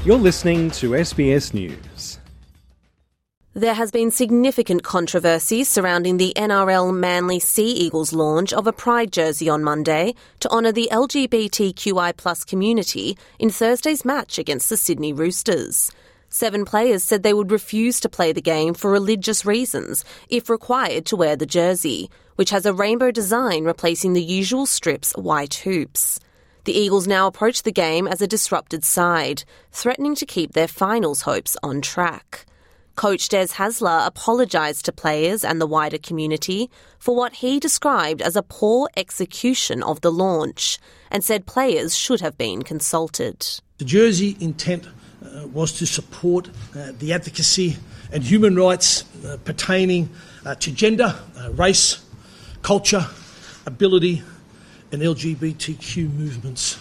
You're listening to SBS News. There has been significant controversy surrounding the NRL Manly Sea Eagles launch of a Pride jersey on Monday to honour the LGBTQI+ community in Thursday's match against the Sydney Roosters. 7 players said they would refuse to play the game for religious reasons if required to wear the jersey, which has a rainbow design replacing the usual strip's white hoops. The Eagles now approach the game as a disrupted side, threatening to keep their finals hopes on track. Coach Des Hasler apologised to players and the wider community for what he described as a poor execution of the launch and said players should have been consulted. The jersey intent was to support the advocacy and human rights pertaining to gender, race, culture, ability and LGBTQ movements.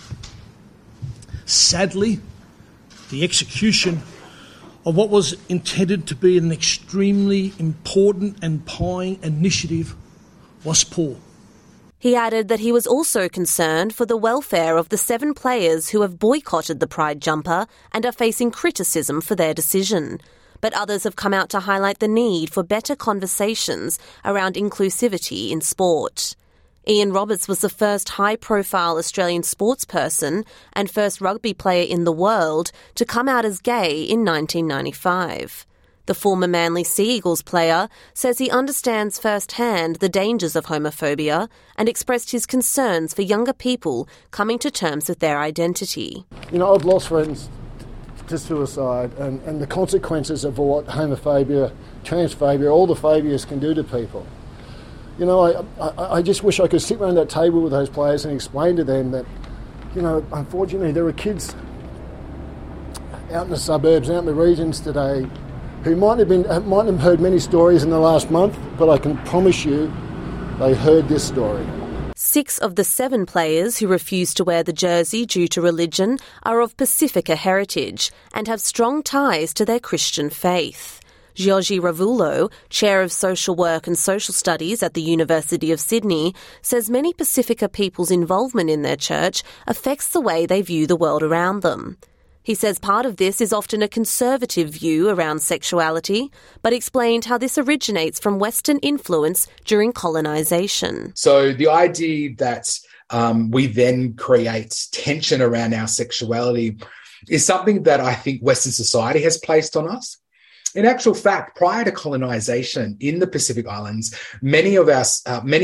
Sadly, the execution of what was intended to be an extremely important and pioneering initiative was poor. He added that he was also concerned for the welfare of the 7 players who have boycotted the Pride jumper and are facing criticism for their decision. But others have come out to highlight the need for better conversations around inclusivity in sport. Ian Roberts was the first high-profile Australian sportsperson and first rugby player in the world to come out as gay in 1995. The former Manly Sea Eagles player says he understands firsthand the dangers of homophobia and expressed his concerns for younger people coming to terms with their identity. You know, I've lost friends to suicide and the consequences of what homophobia, transphobia, all the phobias can do to people. You know, I just wish I could sit around that table with those players and explain to them that, you know, unfortunately there are kids out in the suburbs, out in the regions today who might have heard many stories in the last month, but I can promise you they heard this story. 6 of the 7 players who refused to wear the jersey due to religion are of Pacifica heritage and have strong ties to their Christian faith. Giorgi Ravullo, Chair of Social Work and Social Studies at the University of Sydney, says many Pacifica people's involvement in their church affects the way they view the world around them. He says part of this is often a conservative view around sexuality, but explained how this originates from Western influence during colonisation. So the idea that we then create tension around our sexuality is something that I think Western society has placed on us. In actual fact, prior to colonisation in the Pacific Islands, many of us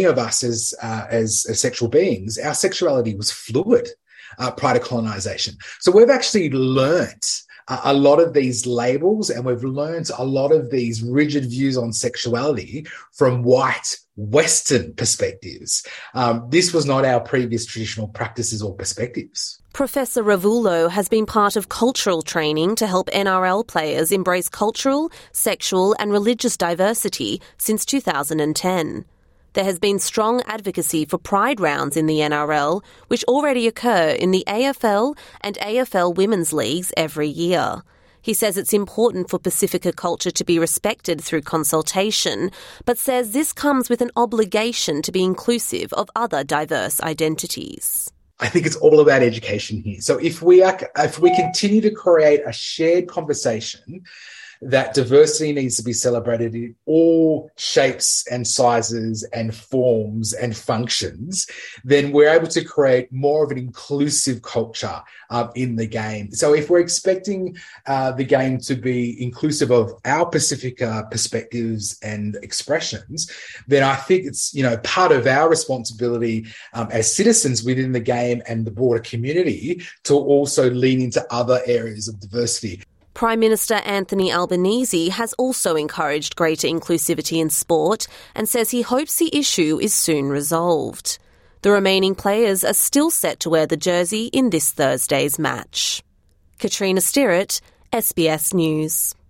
as sexual beings, our sexuality was fluid prior to colonisation. So we've actually learnt a lot of these labels and we've learnt a lot of these rigid views on sexuality from white Western perspectives. This was not our previous traditional practices or perspectives. Professor Ravullo has been part of cultural training to help NRL players embrace cultural, sexual and religious diversity since 2010. There has been strong advocacy for Pride rounds in the NRL, which already occur in the AFL and AFL Women's Leagues every year. He says it's important for Pacifica culture to be respected through consultation, but says this comes with an obligation to be inclusive of other diverse identities. I think it's all about education here. So if we continue to create a shared conversation that diversity needs to be celebrated in all shapes and sizes and forms and functions, then we're able to create more of an inclusive culture in the game. So if we're expecting the game to be inclusive of our Pacifica perspectives and expressions, then I think it's, you know, part of our responsibility as citizens within the game and the broader community to also lean into other areas of diversity. Prime Minister Anthony Albanese has also encouraged greater inclusivity in sport and says he hopes the issue is soon resolved. The remaining players are still set to wear the jersey in this Thursday's match. Katrina Stirrett, SBS News.